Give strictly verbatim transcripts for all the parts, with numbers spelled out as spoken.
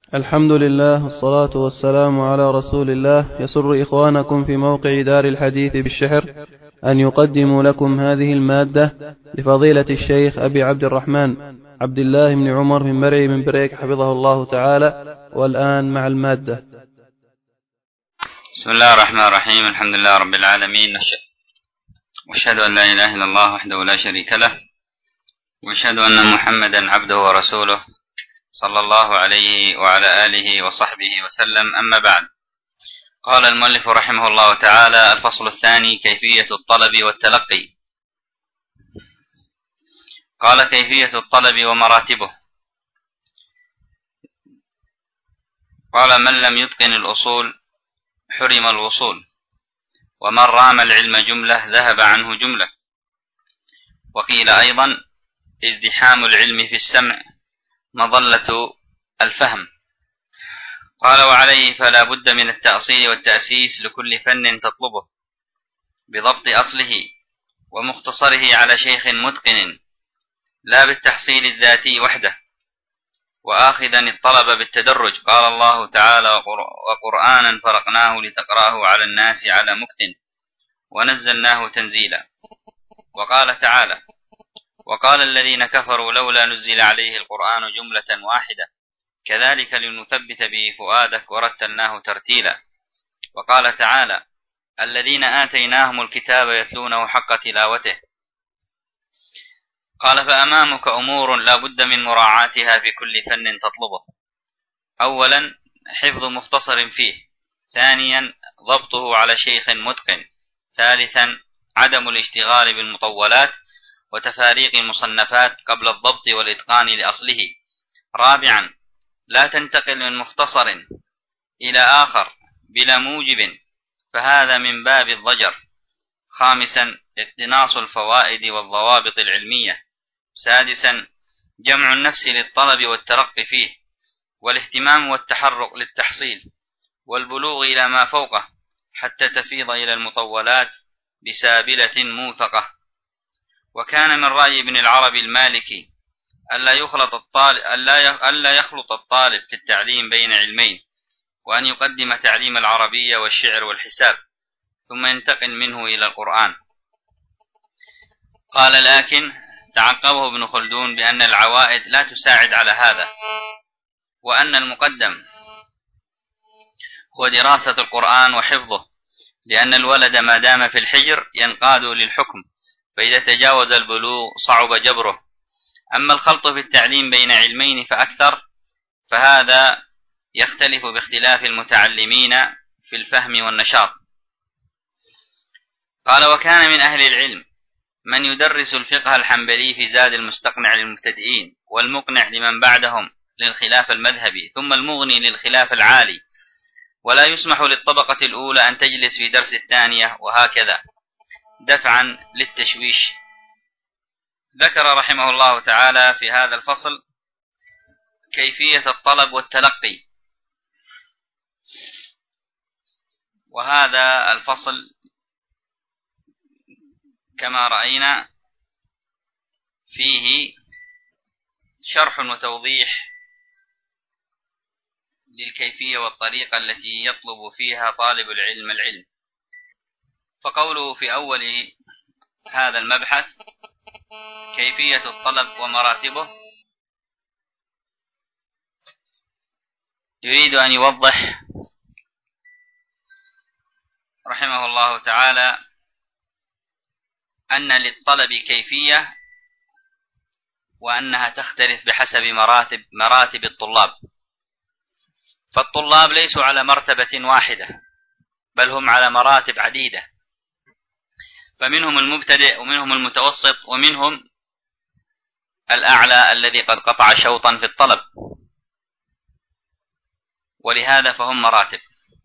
الحمد لله والصلاة والسلام على رسول الله. يسر إخوانكم في موقع دار الحديث بالشحر أن يقدموا لكم هذه المادة لفضيلة الشيخ أبي عبد الرحمن عبد الله بن عمر من مرعي من بريك حفظه الله تعالى. والآن مع المادة. بسم الله الرحمن الرحيم. الحمد لله رب العالمين، واشهد أن لا إله إلا الله وحده لا شريك له، واشهد أن محمدا عبده ورسوله صلى الله عليه وعلى آله وصحبه وسلم. أما بعد، قال المؤلف رحمه الله تعالى: الفصل الثاني: كيفية الطلب والتلقي. قال: كيفية الطلب ومراتبه. قال: من لم يتقن الأصول حرم الوصول، ومن رام العلم جملة ذهب عنه جملة. وقيل أيضا: ازدحام العلم في السمع مظلة الفهم. قال: وعليه فلا بد من التأصيل والتأسيس لكل فن تطلبه، بضبط أصله ومختصره على شيخ متقن، لا بالتحصيل الذاتي وحده، وآخذا الطلب بالتدرج. قال الله تعالى: وقرآنا فرقناه لتقرأه على الناس على مكث ونزلناه تنزيلا. وقال تعالى: وقال الذين كفروا لولا نزل عليه القرآن جملة واحدة كذلك لنثبت به فؤادك ورتلناه ترتيلا. وقال تعالى: الذين آتيناهم الكتاب يتلونه حق تلاوته. قال: فأمامك أمور لا بد من مراعاتها في كل فن تطلبه. أولا، حفظ مختصر فيه. ثانيا، ضبطه على شيخ متقن. ثالثا، عدم الاشتغال بالمطولات وتفاريق المصنفات قبل الضبط والإتقان لأصله. رابعا، لا تنتقل من مختصر إلى آخر بلا موجب، فهذا من باب الضجر. خامسا، اقتناص الفوائد والضوابط العلمية. سادسا، جمع النفس للطلب والترقي فيه، والاهتمام والتحرك للتحصيل والبلوغ إلى ما فوقه حتى تفيض إلى المطولات بسابلة موثقة. وكان من رأي ابن العربي المالكي ألا يخلط الطالب ألا يخلط الطالب في التعليم بين علمين، وأن يقدم تعليم العربية والشعر والحساب ثم ينتقل منه إلى القرآن. قال: لكن تعقبه ابن خلدون بأن العوائد لا تساعد على هذا، وأن المقدم هو دراسة القرآن وحفظه، لأن الولد ما دام في الحجر ينقاد للحكم، فإذا تجاوز البلوغ صعب جبره. أما الخلط في التعليم بين علمين فأكثر، فهذا يختلف باختلاف المتعلمين في الفهم والنشاط. قال: وكان من أهل العلم من يدرس الفقه الحنبلي في زاد المستقنع للمبتدئين، والمقنع لمن بعدهم للخلاف المذهبي، ثم المغني للخلاف العالي، ولا يسمح للطبقة الأولى أن تجلس في درس الثانية، وهكذا دفعا للتشويش. ذكر رحمه الله تعالى في هذا الفصل كيفية الطلب والتلقي. وهذا الفصل كما رأينا فيه شرح وتوضيح للكيفية والطريقة التي يطلب فيها طالب العلم العلم. فقوله في أول هذا المبحث كيفية الطلب ومراتبه، يريد أن يوضح رحمه الله تعالى أن للطلب كيفية، وأنها تختلف بحسب مراتب مراتب الطلاب. فالطلاب ليسوا على مرتبة واحدة، بل هم على مراتب عديدة، فمنهم المبتدئ ومنهم المتوسط ومنهم الأعلى الذي قد قطع شوطا في الطلب، ولهذا فهم مراتب.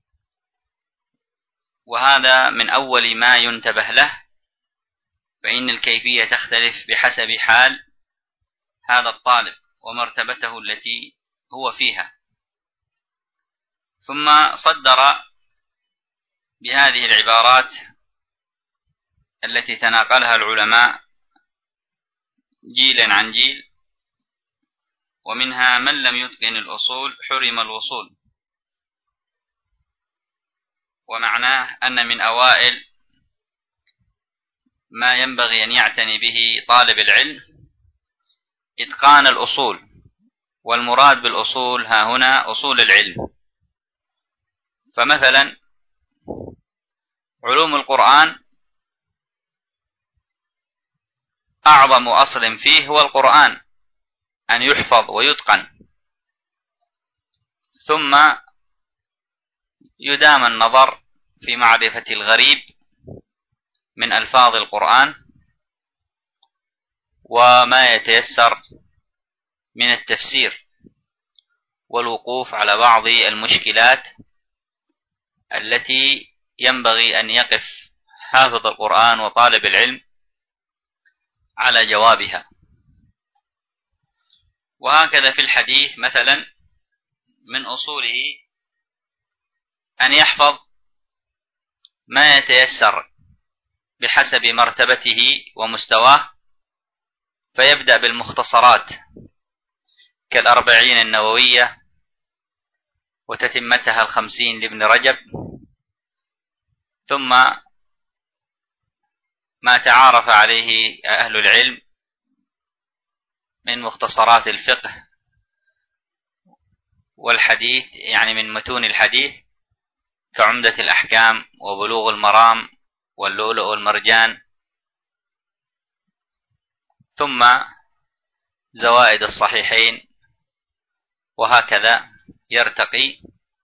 وهذا من أول ما ينتبه له، فإن الكيفية تختلف بحسب حال هذا الطالب ومرتبته التي هو فيها. ثم صدر بهذه العبارات التي تناقلها العلماء جيلا عن جيل ومنها من لم يتقن الأصول حرم الوصول. ومعناه أن من أوائل ما ينبغي أن يعتني به طالب العلم إتقان الأصول، والمراد بالأصول ها هنا أصول العلم. فمثلا علوم القرآن أعظم أصل فيه هو القرآن، أن يحفظ ويتقن، ثم يدام النظر في معرفة الغريب من ألفاظ القرآن وما يتيسر من التفسير، والوقوف على بعض المشكلات التي ينبغي أن يقف حافظ القرآن وطالب العلم على جوابها. وهكذا في الحديث مثلا من أصوله أن يحفظ ما يتيسر بحسب مرتبته ومستواه، فيبدأ بالمختصرات كالأربعين النووية وتتمتها الخمسين لابن رجب، ثم ما تعارف عليه أهل العلم من مختصرات الفقه والحديث، يعني من متون الحديث كعمدة الأحكام وبلوغ المرام واللؤلؤ والمرجان، ثم زوائد الصحيحين، وهكذا يرتقي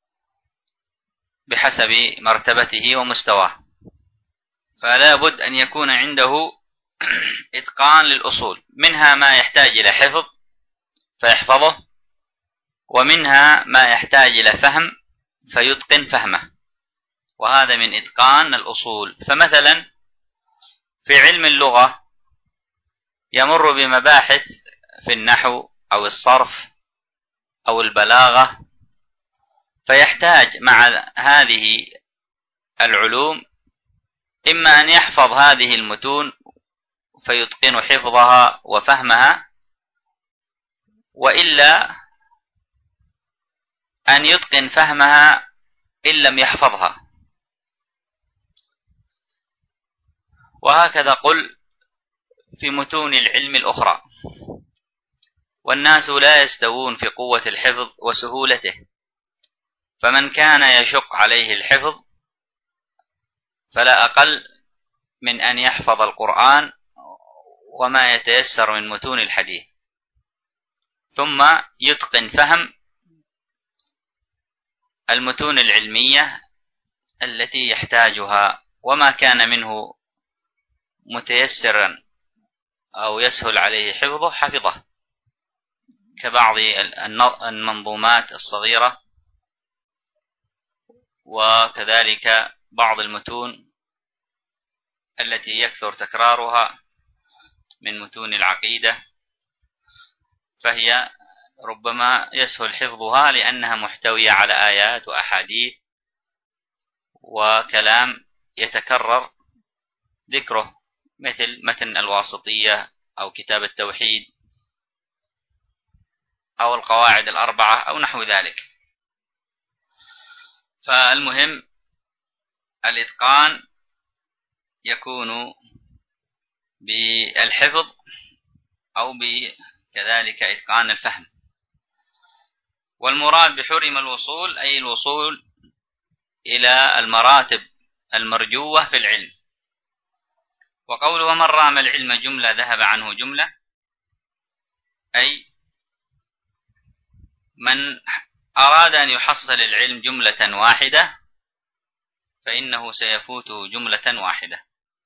بحسب مرتبته ومستواه. فلا بد أن يكون عنده إتقان للأصول، منها ما يحتاج إلى حفظ فيحفظه، ومنها ما يحتاج إلى فهم فيتقن فهمه، وهذا من إتقان الأصول. فمثلا في علم اللغة يمر بمباحث في النحو أو الصرف أو البلاغة، فيحتاج مع هذه العلوم إما أن يحفظ هذه المتون فيتقن حفظها وفهمها، وإلا أن يتقن فهمها إن لم يحفظها. وهكذا قل في متون العلم الأخرى. والناس لا يستوون في قوة الحفظ وسهولته، فمن كان يشق عليه الحفظ فلا أقل من أن يحفظ القرآن وما يتيسر من متون الحديث، ثم يتقن فهم المتون العلمية التي يحتاجها، وما كان منه متيسرا أو يسهل عليه حفظه حفظه، كبعض المنظومات الصغيرة، وكذلك بعض المتون التي يكثر تكرارها من متون العقيدة، فهي ربما يسهل حفظها لأنها محتوية على آيات وأحاديث وكلام يتكرر ذكره، مثل متن الواسطية أو كتاب التوحيد أو القواعد الأربعة أو نحو ذلك. فالمهم الإتقان يكون بالحفظ أو كذلك إتقان الفهم. والمراد بحرم الوصول أي الوصول إلى المراتب المرجوة في العلم. وقوله ومن رام العلم جملة ذهب عنه جملة، أي من أراد أن يحصل العلم جملة واحدة فإنه سيفوته جملة واحدة.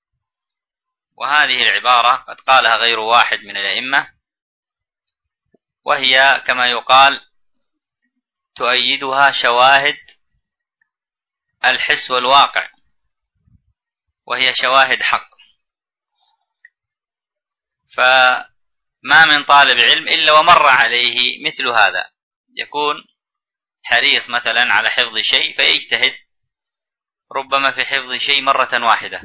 وهذه العبارة قد قالها غير واحد من الأئمة، وهي كما يقال تؤيدها شواهد الحس والواقع، وهي شواهد حق. فما من طالب علم إلا ومر عليه مثل هذا، يكون حريص مثلا على حفظ شيء فيجتهد ربما في حفظ شيء مرة واحدة،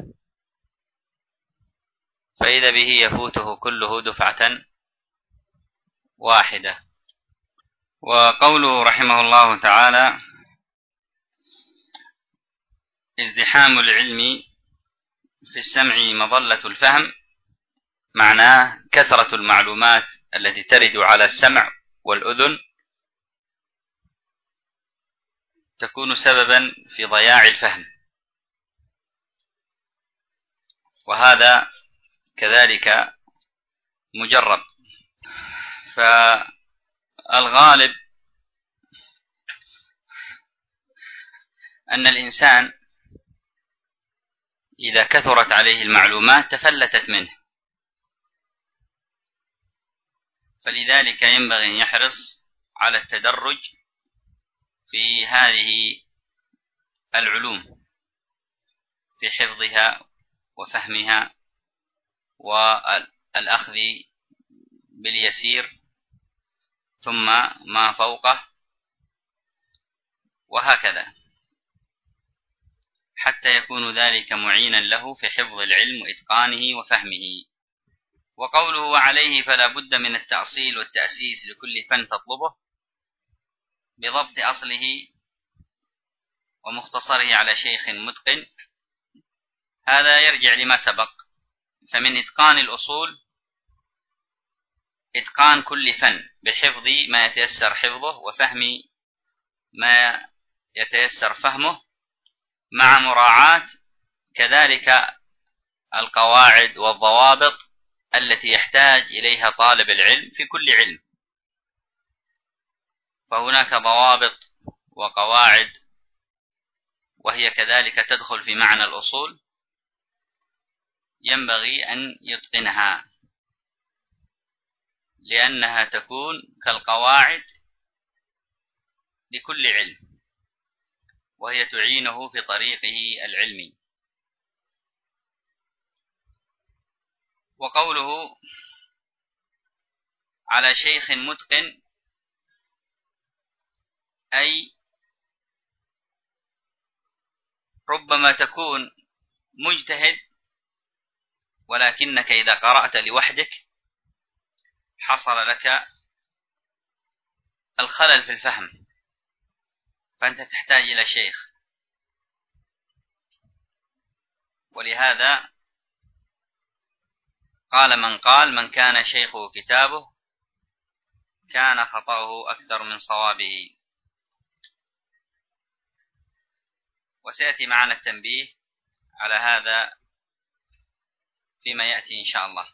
فإذا به يفوته كله دفعة واحدة. وقوله رحمه الله تعالى: ازدحام العلم في السمع مظلة الفهم، معناه كثرة المعلومات التي ترد على السمع والأذن تكون سببا في ضياع الفهم، وهذا كذلك مجرب. فالغالب أن الإنسان إذا كثرت عليه المعلومات تفلتت منه، فلذلك ينبغي أن يحرص على التدرج في هذه العلوم، في حفظها وفهمها والأخذ باليسير ثم ما فوقه، وهكذا حتى يكون ذلك معينا له في حفظ العلم وإتقانه وفهمه. وقوله: وعليه فلا بد من التأصيل والتأسيس لكل فن تطلبه بضبط أصله ومختصره على شيخ متقن، هذا يرجع لما سبق. فمن إتقان الأصول إتقان كل فن بحفظ ما يتيسر حفظه وفهم ما يتيسر فهمه، مع مراعاة كذلك القواعد والضوابط التي يحتاج إليها طالب العلم في كل علم. فهناك ضوابط وقواعد وهي كذلك تدخل في معنى الأصول، ينبغي أن يتقنها لأنها تكون كالقواعد لكل علم، وهي تعينه في طريقه العلمي. وقوله على شيخ متقن أي ربما تكون مجتهد ولكنك إذا قرأت لوحدك حصل لك الخلل في الفهم، فأنت تحتاج إلى شيخ. ولهذا قال من قال: من كان شيخه كتابه كان خطأه أكثر من صوابه. وسيأتي معنا التنبيه على هذا فيما يأتي إن شاء الله.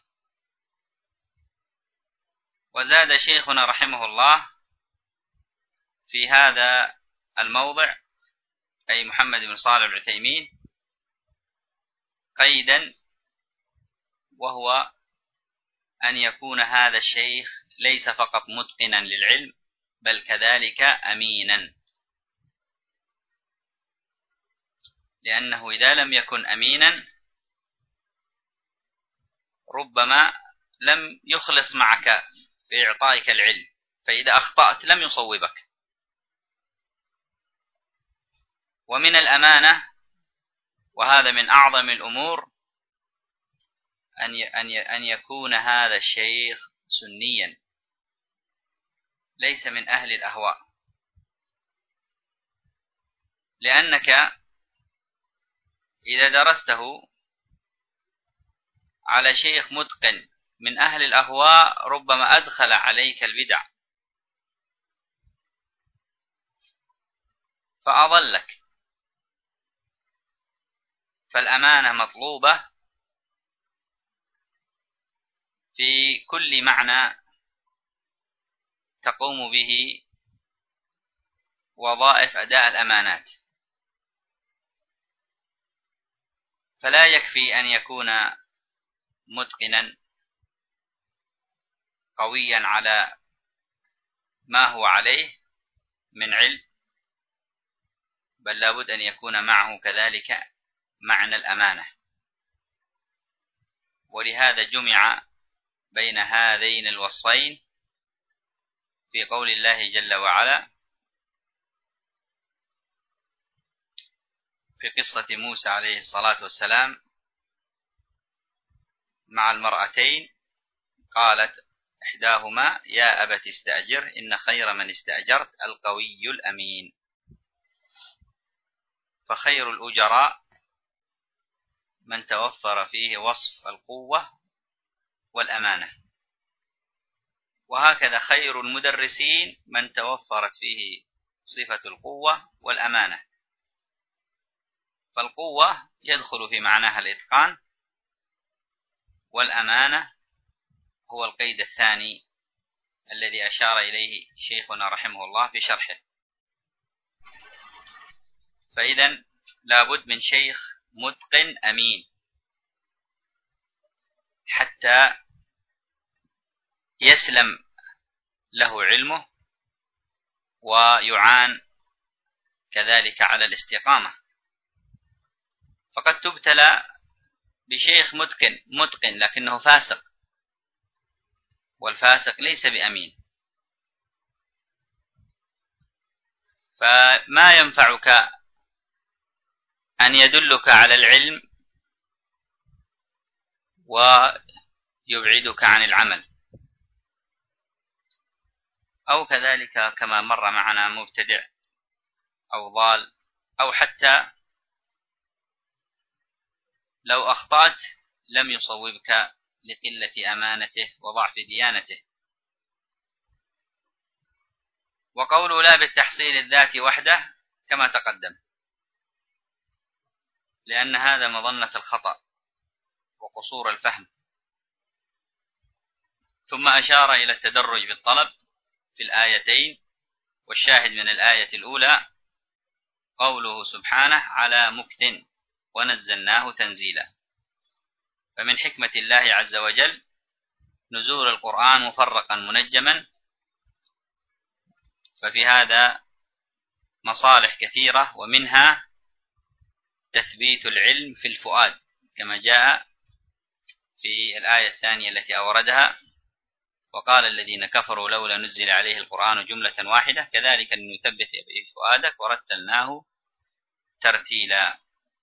وزاد شيخنا رحمه الله في هذا الموضع، أي محمد بن صالح العثيمين، قيدا، وهو أن يكون هذا الشيخ ليس فقط متقنا للعلم بل كذلك أمينا، لأنه إذا لم يكن أمينا ربما لم يخلص معك في إعطائك العلم، فإذا أخطأت لم يصوبك. ومن الأمانة، وهذا من أعظم الأمور، أن يكون هذا الشيخ سنيا ليس من أهل الأهواء، لأنك إذا درسته على شيخ متقن من أهل الأهواء ربما أدخل عليك البدع فأضلك. فالأمانة مطلوبة في كل معنى تقوم به وظائف أداء الأمانات. فلا يكفي أن يكون متقنا قويا على ما هو عليه من علم، بل لابد أن يكون معه كذلك معنى الأمانة. ولهذا جمع بين هذين الوصفين في قول الله جل وعلا في قصة موسى عليه الصلاة والسلام مع المرأتين، قالت إحداهما يا أبت استأجر إن خير من استأجرت القوي الأمين. فخير الأجراء من توفر فيه وصف القوة والأمانة، وهكذا خير المدرسين من توفرت فيه صفة القوة والأمانة. فالقوة يدخل في معناها الإتقان، والأمانة هو القيد الثاني الذي أشار إليه شيخنا رحمه الله في شرحه. فإذا لابد من شيخ متقن أمين حتى يسلم له علمه ويعان كذلك على الاستقامة. فقد تبتلى بشيخ متقن متقن لكنه فاسق، والفاسق ليس بأمين، فما ينفعك أن يدلك على العلم ويبعدك عن العمل، أو كذلك كما مر معنا مبتدع أو ضال، أو حتى لو أخطأت لم يصوبك لقلة أمانته وضعف ديانته. وقوله لا بالتحصيل الذاتي وحده كما تقدم، لأن هذا مظنة الخطأ وقصور الفهم. ثم أشار إلى التدرج بالطلب في الآيتين، والشاهد من الآية الأولى قوله سبحانه على مكت ونزلناه تنزيلا. فمن حكمة الله عز وجل نزول القرآن مفرقا منجما، ففي هذا مصالح كثيرة، ومنها تثبيت العلم في الفؤاد كما جاء في الآية الثانية التي أوردها، وقال الذين كفروا لولا نزل عليه القرآن جملة واحدة كذلك لنثبت به فؤادك ورتلناه ترتيلا.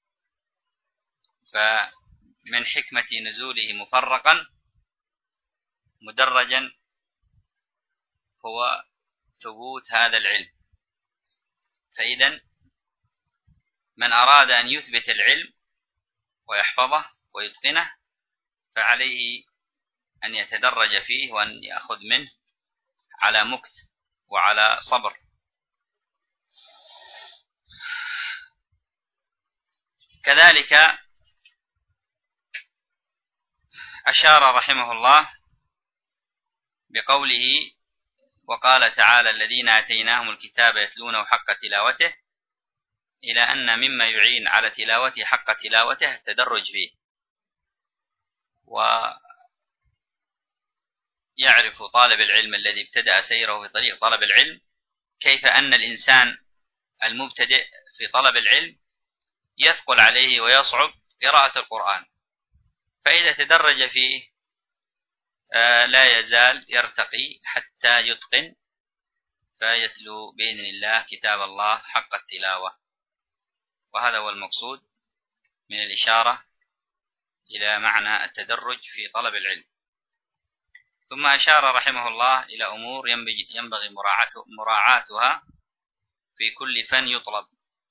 فمن حكمة نزوله مفرقا مدرجا هو ثبوت هذا العلم. فإذا من أراد أن يثبت العلم ويحفظه ويتقنه فعليه أن يتدرج فيه وأن يأخذ منه على مكث وعلى صبر. كذلك أشار رحمه الله بقوله وقال تعالى الذين آتيناهم الكتاب يتلونه حق تلاوته، إلى أن مما يعين على تلاوته حق تلاوته التدرج فيه، ويعرف طالب العلم الذي ابتدأ سيره في طريق طلب العلم كيف أن الإنسان المبتدئ في طلب العلم يثقل عليه ويصعب قراءة القرآن، فإذا تدرج فيه لا يزال يرتقي حتى يتقن فيتلو بإذن الله كتاب الله حق التلاوة. وهذا هو المقصود من الإشارة إلى معنى التدرج في طلب العلم. ثم أشار رحمه الله إلى أمور ينبغي مراعاتها في كل فن يطلب،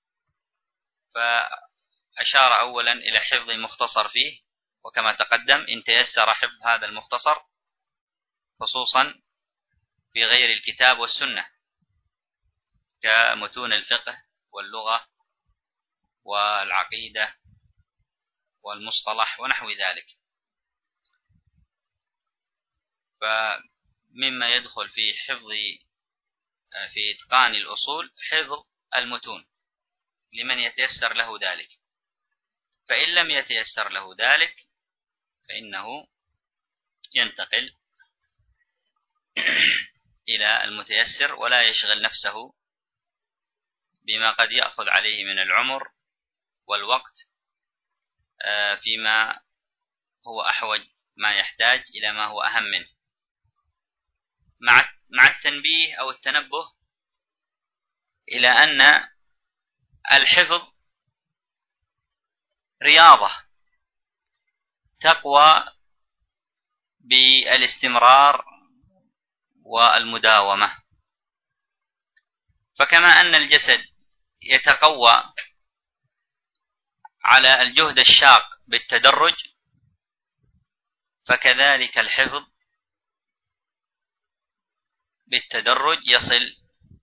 فأشار أولا إلى حفظ مختصر فيه، وكما تقدم إن تيسر حفظ هذا المختصر خصوصا في غير الكتاب والسنة كمتون الفقه واللغة والعقيدة والمصطلح ونحو ذلك. فمما يدخل في حفظ في إتقان الأصول حفظ المتون لمن يتيسر له ذلك، فإن لم يتيسر له ذلك فإنه ينتقل إلى المتيسر ولا يشغل نفسه بما قد يأخذ عليه من العمر والوقت فيما هو أحوج ما يحتاج إلى ما هو أهم منه، مع مع التنبيه أو التنبه إلى أن الحفظ رياضة تقوى بالاستمرار والمداومة. فكما أن الجسد يتقوى على الجهد الشاق بالتدرج، فكذلك الحفظ بالتدرج يصل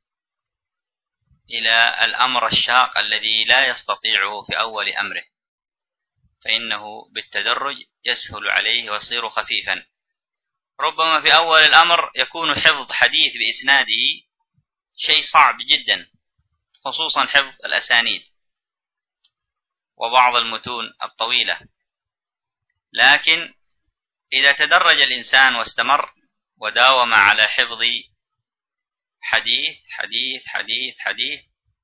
إلى الأمر الشاق الذي لا يستطيعه في أول أمره، فإنه بالتدرج يسهل عليه ويصير خفيفا. ربما في أول الأمر يكون حفظ حديث بإسناده شيء صعب جدا، خصوصا حفظ الأسانيد وبعض المتون الطويلة، لكن إذا تدرج الإنسان واستمر وداوم على حفظ حديث حديث حديث حديث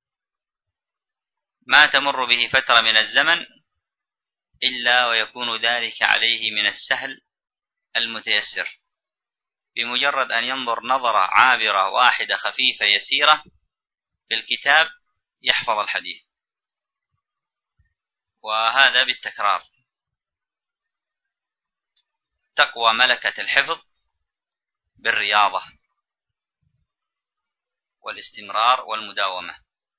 ما تمر به فترة من الزمن إلا ويكون ذلك عليه من السهل المتيسر، بمجرد أن ينظر نظرة عابرة واحدة خفيفة يسيرة في الكتاب يحفظ الحديث. وهذا بالتكرار. تقوى ملكة الحفظ بالرياضة والاستمرار والمداومة.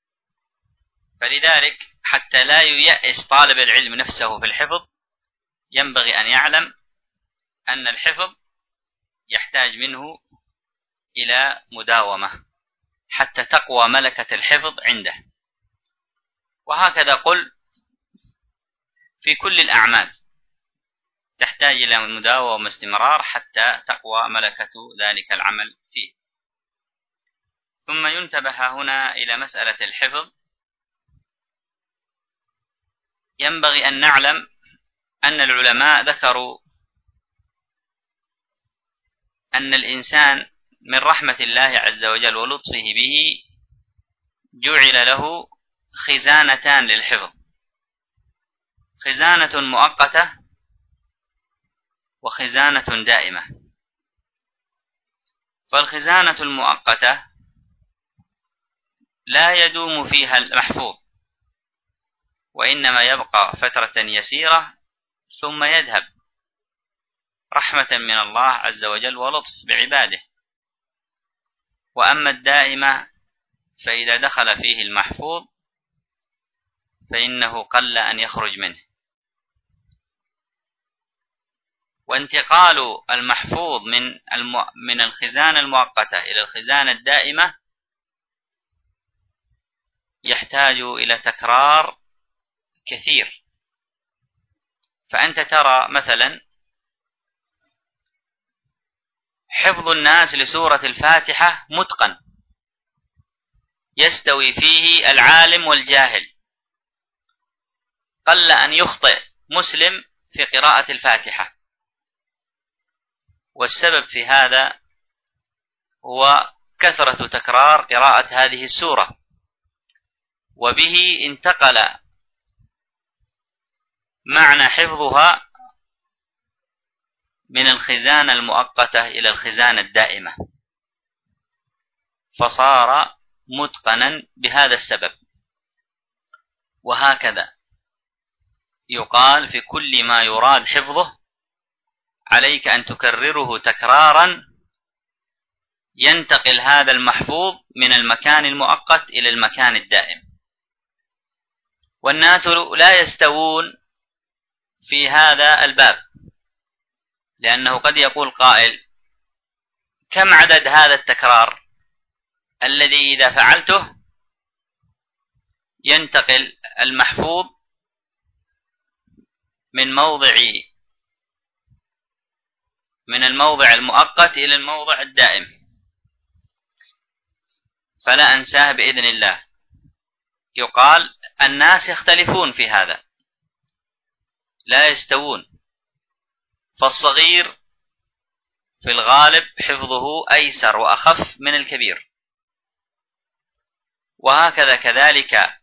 فلذلك حتى لا ييأس طالب العلم نفسه في الحفظ، ينبغي أن يعلم أن الحفظ يحتاج منه إلى مداومة حتى تقوى ملكة الحفظ عنده. وهكذا قل في كل الأعمال تحتاج إلى مداومة واستمرار حتى تقوى ملكة ذلك العمل فيه. ثم ينتبه هنا إلى مسألة الحفظ. ينبغي أن نعلم أن العلماء ذكروا أن الإنسان من رحمة الله عز وجل ولطفه به جعل له خزانتان للحفظ، خزانة مؤقتة وخزانة دائمة. فالخزانة المؤقتة لا يدوم فيها المحفوظ، وإنما يبقى فترة يسيرة ثم يذهب، رحمة من الله عز وجل ولطف بعباده. وأما الدائمة فإذا دخل فيه المحفوظ فإنه قل أن يخرج منه. وانتقال المحفوظ من من الخزانة المؤقتة إلى الخزانة الدائمة يحتاج إلى تكرار كثير. فأنت ترى مثلا حفظ الناس لسورة الفاتحة متقن، يستوي فيه العالم والجاهل، قل أن يخطئ مسلم في قراءة الفاتحة. والسبب في هذا هو كثرة تكرار قراءة هذه السورة، وبه انتقل معنى حفظها من الخزانة المؤقتة إلى الخزانة الدائمة، فصار متقنا بهذا السبب. وهكذا يقال في كل ما يراد حفظه عليك أن تكرره تكرارا ينتقل هذا المحفوظ من المكان المؤقت إلى المكان الدائم. والناس لا يستوون في هذا الباب، لأنه قد يقول قائل: كم عدد هذا التكرار الذي إذا فعلته ينتقل المحفوظ من موضع من الموضع المؤقت إلى الموضع الدائم، فلا أنساه بإذن الله. يقال الناس يختلفون في هذا، لا يستوون. فالصغير في الغالب حفظه أيسر وأخف من الكبير، وهكذا كذلك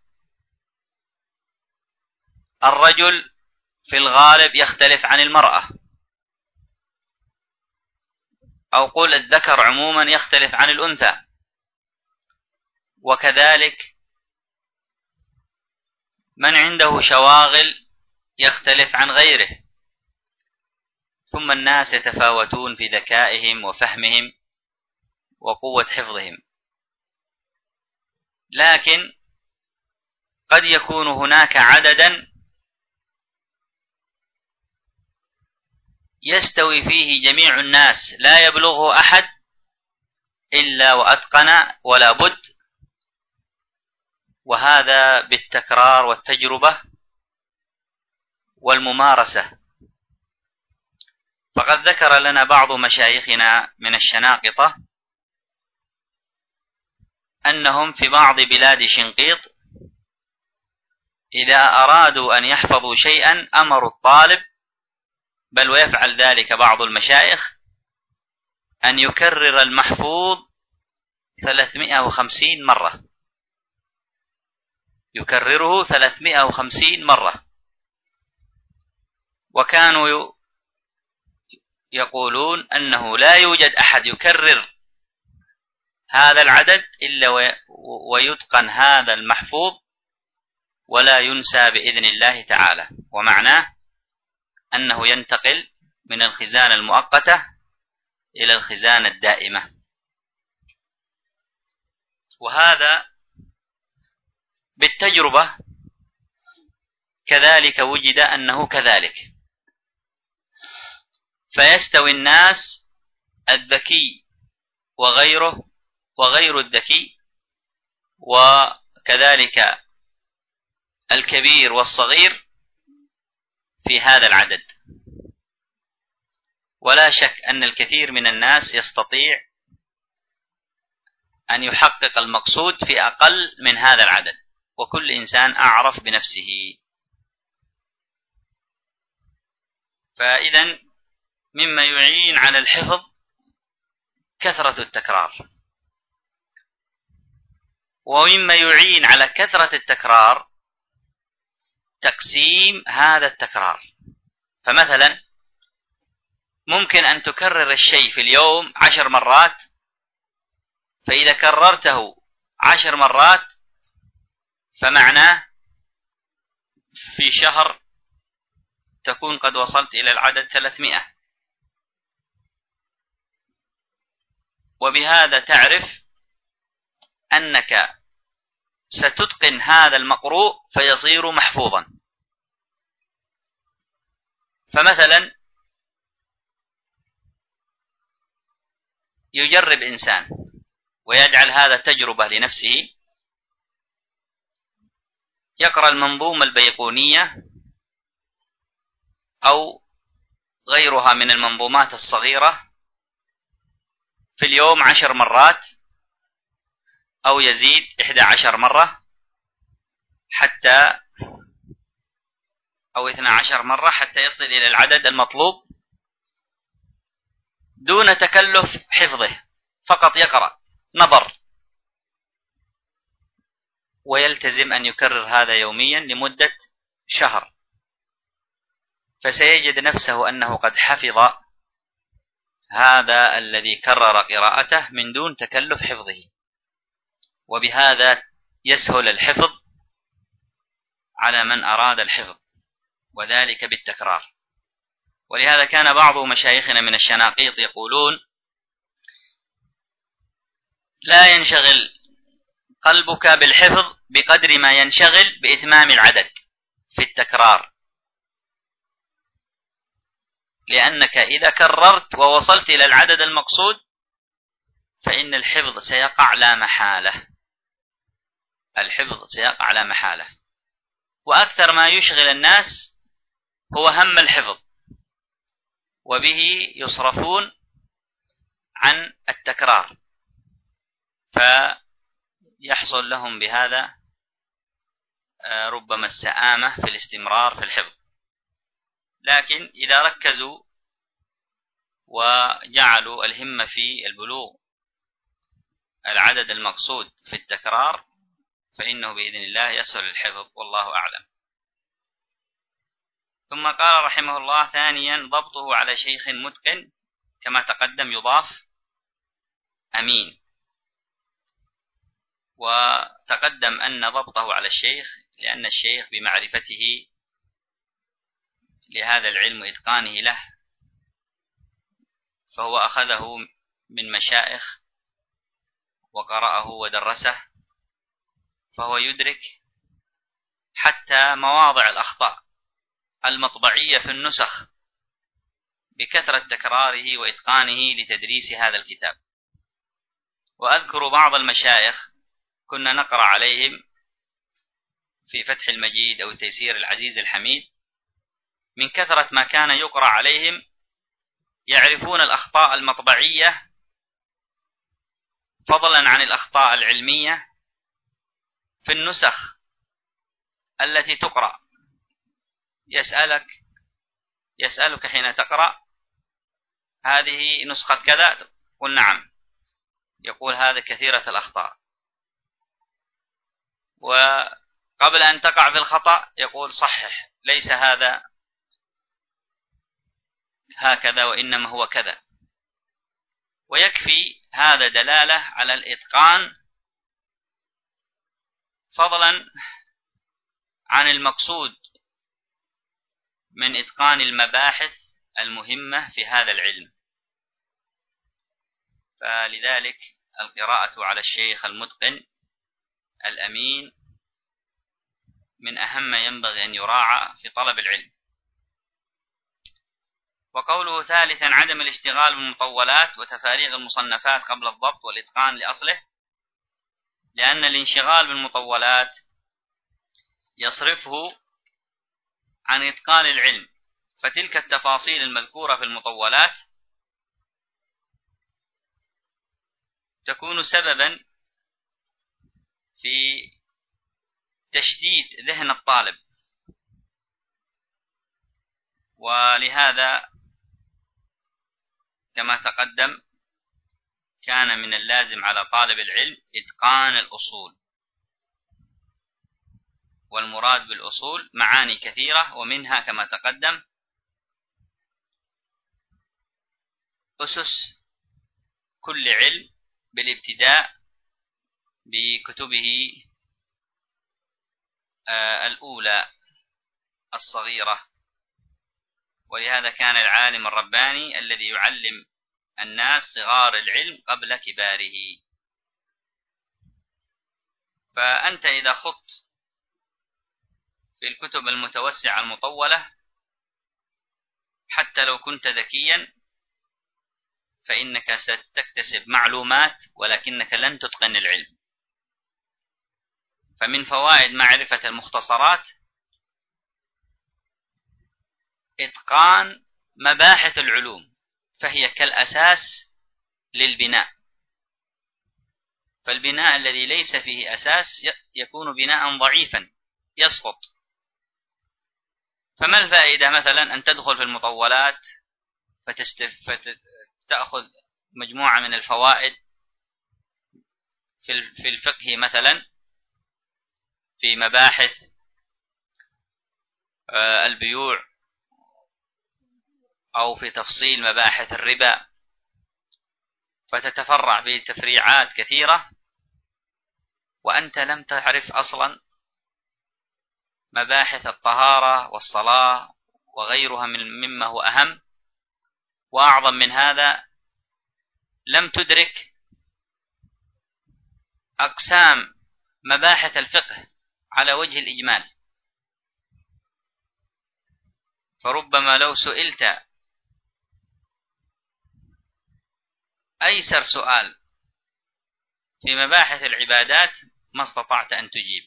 الرجل في الغالب يختلف عن المرأة، أو قل الذكر عموما يختلف عن الأنثى، وكذلك من عنده شواغل يختلف عن غيره. ثم الناس يتفاوتون في ذكائهم وفهمهم، وقوة حفظهم، لكن قد يكون هناك عددا يستوي فيه جميع الناس لا يبلغه أحد إلا وأتقن ولا بد، وهذا بالتكرار والتجربة والممارسة. فقد ذكر لنا بعض مشايخنا من الشناقطة أنهم في بعض بلاد شنقيط إذا أرادوا أن يحفظوا شيئا أمروا الطالب، بل ويفعل ذلك بعض المشايخ، أن يكرر المحفوظ ثلاثمائة وخمسين مرة، يكرره ثلاثمائة وخمسين مرة. وكانوا يقولون أنه لا يوجد أحد يكرر هذا العدد إلا ويتقن هذا المحفوظ ولا ينسى بإذن الله تعالى، ومعناه أنه ينتقل من الخزانة المؤقتة إلى الخزانة الدائمة. وهذا بالتجربة كذلك وجد أنه كذلك، فيستوي الناس الذكي وغيره وغير الذكي، وكذلك الكبير والصغير في هذا العدد. ولا شك أن الكثير من الناس يستطيع أن يحقق المقصود في أقل من هذا العدد، وكل إنسان أعرف بنفسه. فإذا مما يعين على الحفظ كثرة التكرار، ومما يعين على كثرة التكرار تقسيم هذا التكرار. فمثلا ممكن أن تكرر الشيء في اليوم عشر مرات، فإذا كررته عشر مرات فمعناه في شهر تكون قد وصلت إلى العدد ثلاثمائة، وبهذا تعرف أنك ستتقن هذا المقروء فيصير محفوظا. فمثلا يجرب إنسان ويجعل هذا تجربة لنفسه، يقرأ المنظومة البيقونية أو غيرها من المنظومات الصغيرة في اليوم عشر مرات، أو يزيد إحدى عشر مرة حتى أو اثنى عشر مرة حتى يصل إلى العدد المطلوب دون تكلف حفظه، فقط يقرأ نظر، ويلتزم أن يكرر هذا يوميا لمدة شهر، فسيجد نفسه أنه قد حفظ هذا الذي كرر قراءته من دون تكلف حفظه، وبهذا يسهل الحفظ على من أراد الحفظ، وذلك بالتكرار. ولهذا كان بعض مشايخنا من الشناقيط يقولون: لا ينشغل قلبك بالحفظ بقدر ما ينشغل بإتمام العدد في التكرار، لأنك إذا كررت ووصلت إلى العدد المقصود فإن الحفظ سيقع لا محالة، الحفظ سيقع لا محالة. وأكثر ما يشغل الناس هو هم الحفظ، وبه يصرفون عن التكرار، فيحصل لهم بهذا ربما السآمة في الاستمرار في الحفظ. لكن إذا ركزوا وجعلوا الهمة في البلوغ العدد المقصود في التكرار فإنه بإذن الله يسهل الحفظ، والله أعلم. ثم قال رحمه الله: ثانيا ضبطه على شيخ متقن، كما تقدم يضاف أمين، وتقدم أن ضبطه على الشيخ لأن الشيخ بمعرفته لهذا العلم وإتقانه له، فهو أخذه من مشائخ وقرأه ودرسه فهو يدرك حتى مواضع الأخطاء المطبعية في النسخ بكثرة تكراره وإتقانه لتدريس هذا الكتاب. وأذكر بعض المشايخ كنا نقرأ عليهم في فتح المجيد أو تيسير العزيز الحميد، من كثرة ما كان يقرأ عليهم يعرفون الأخطاء المطبعية فضلا عن الأخطاء العلمية في النسخ التي تقرأ. يسألك يسألك حين تقرأ هذه نسخة كذا، قل نعم، يقول هذا كثيرة الأخطاء، وقبل أن تقع في الخطأ يقول صحح، ليس هذا هكذا وإنما هو كذا. ويكفي هذا دلالة على الإتقان فضلا عن المقصود من إتقان المباحث المهمة في هذا العلم. فلذلك القراءة على الشيخ المتقن الأمين من أهم ما ينبغي أن يراعى في طلب العلم. وقوله ثالثا عدم الاشتغال بالمطولات وتفاريغ المصنفات قبل الضبط والإتقان لأصله، لأن الانشغال بالمطولات يصرفه عن إتقان العلم، فتلك التفاصيل المذكورة في المطولات تكون سببا في تشتيت ذهن الطالب. ولهذا كما تقدم كان من اللازم على طالب العلم إتقان الأصول، والمراد بالأصول معاني كثيرة، ومنها كما تقدم أسس كل علم بالابتداء بكتبه الأولى الصغيرة. ولهذا كان العالم الرباني الذي يعلم الناس صغار العلم قبل كباره. فأنت إذا خضت في الكتب المتوسعة المطولة حتى لو كنت ذكيا فإنك ستكتسب معلومات ولكنك لن تتقن العلم. فمن فوائد معرفة المختصرات إتقان مباحث العلوم، فهي كالأساس للبناء. فالبناء الذي ليس فيه أساس يكون بناء ضعيفا يسقط. فما الفائدة مثلا أن تدخل في المطولات فتستف... فتأخذ مجموعة من الفوائد في الفقه مثلا في مباحث البيوع أو في تفصيل مباحث الربا، فتتفرع في تفريعات كثيرة وأنت لم تعرف أصلا مباحث الطهارة والصلاة وغيرها من مما هو أهم. وأعظم من هذا لم تدرك أقسام مباحث الفقه على وجه الإجمال. فربما لو سئلت أيسر سؤال في مباحث العبادات ما استطعت أن تجيب،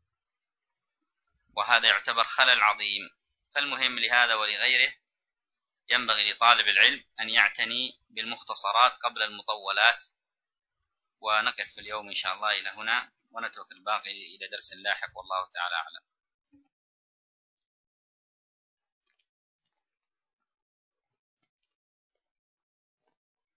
وهذا يعتبر خلل عظيم. فالمهم لهذا ولغيره ينبغي لطالب العلم أن يعتني بالمختصرات قبل المطولات. ونقف في اليوم إن شاء الله إلى هنا، ونترك الباقي إلى درس لاحق، والله تعالى أعلم.